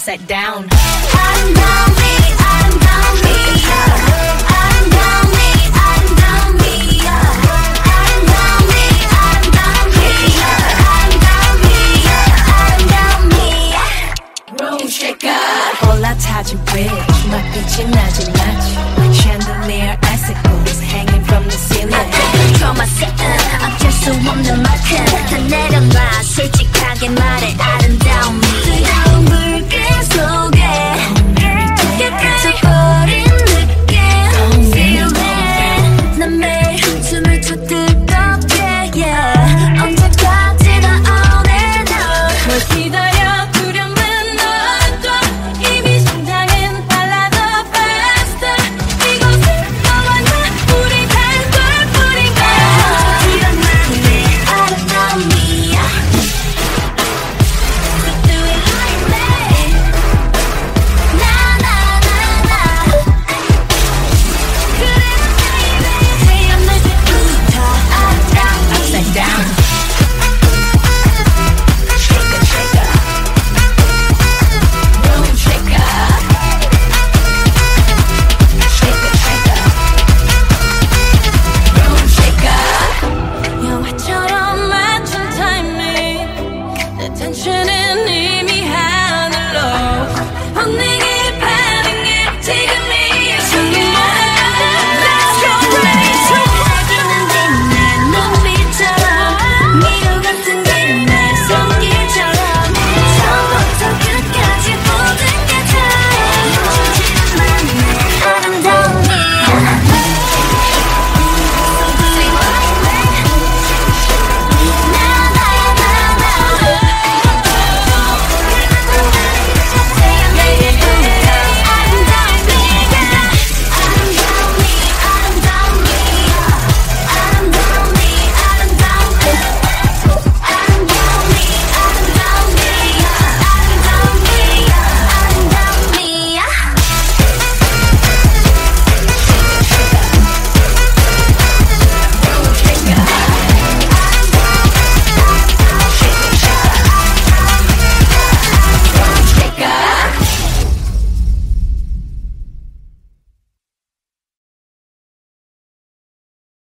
upside down. 아름다운 me, 아름다운 me, 아름다운 me, 아름다운 me, 아름다운 me, 아름다운 me, 아름다운 me, 아름다운 me. Room shaker. 올라타진 bridge, 맛빛이 나지 like chandelier icicles hanging from the ceiling. 어쩔 수 없는 만큼 다 내려놔 솔직하게 말해 아름다운 me.